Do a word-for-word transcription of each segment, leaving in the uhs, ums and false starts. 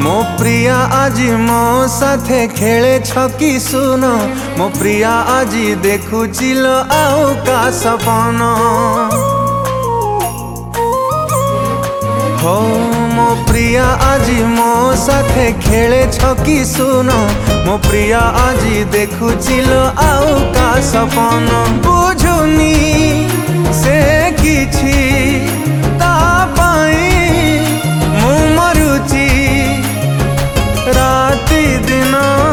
मो प्रिया आजी मो साथे खेले छकी सुन मो प्रिया आजी देखु चिलो आउ का सपन हो मो प्रिया आजी मो साथे खेले छकी सुन मो प्रिया आजी देखु चिलो आउ का सपन बुझुनी से किछि ता पाई मु मरुची राति दिन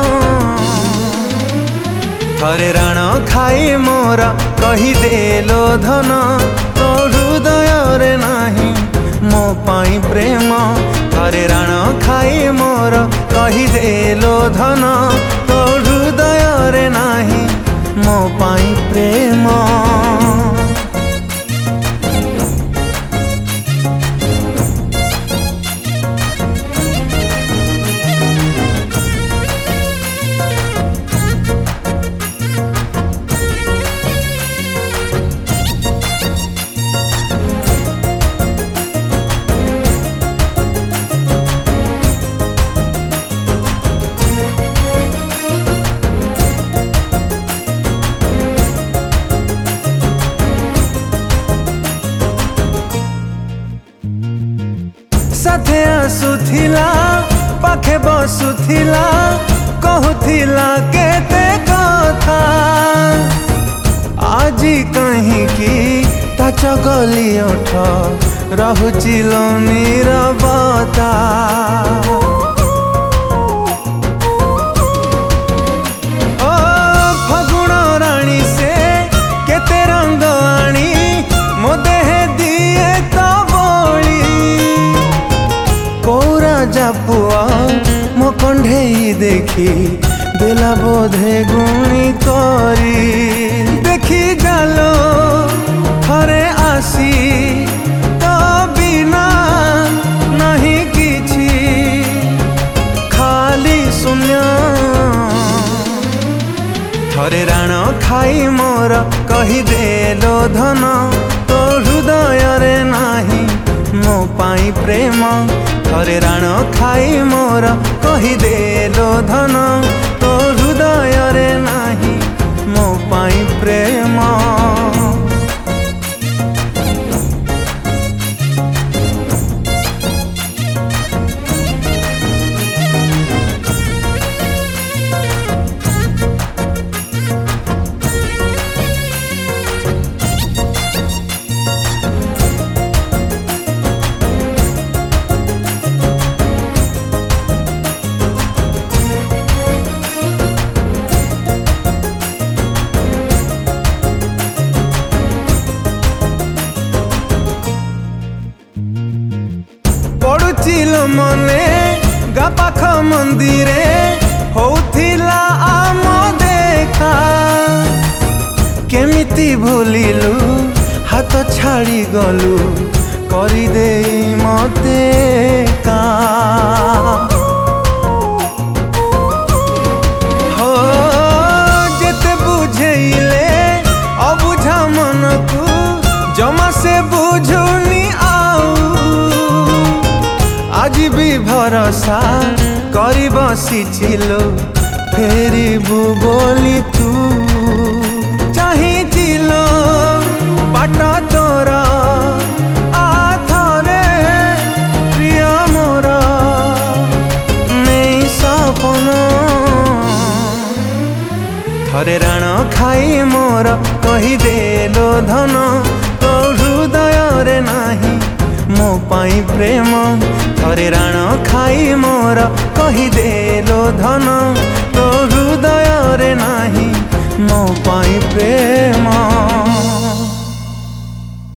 थरे राण खाई मोर कही देलो धन तो हृदय रे नाही मो पाई प्रेम थरे राण खाई मोर कही देलो धन तो हृदय रे नाही मो पाई प्रेम। साथे आसुथिला पाखे बसुथिला कहूथिला केते कथा आजी कहीं की ता चगली ओठ रहुचिलो नीरवता ओ फगुण रानी से केते रंग आनी मो देह दिए तो पुआ मो कंढे देखी देला बोधे गुणी करी देखी जालो थरे आसी तो बिना नहीं किछि खाली शून्य थरे राण खाई मोर कही देलो धन तो हृदय रे नाही मो पाई प्रेम थरे राण खाई मोर कही देलो धन तो हृदय रे नाही मो पाई प्रेम। पड़ुचिल मने गा पाख मंदिरे होथिला आम देखा केमिति भूलिलु हाथ छाड़ी गलु करी दे मते का हो जेते बुझेइले अबुझा मन को जमा से बुझुनी आज भी भरोसा करी बसिचिलो फेरिबु बोली तू चाहिथिलो बाट तोर आथरे प्रिय मोर नहीं सपन थरे राण खाई मोर कही देलो धन तो हृदय रे नाही मो पाई प्रेम थरे राण खाई मोर कही देलो धन तो हृदय रे नाही मो पाई प्रेम।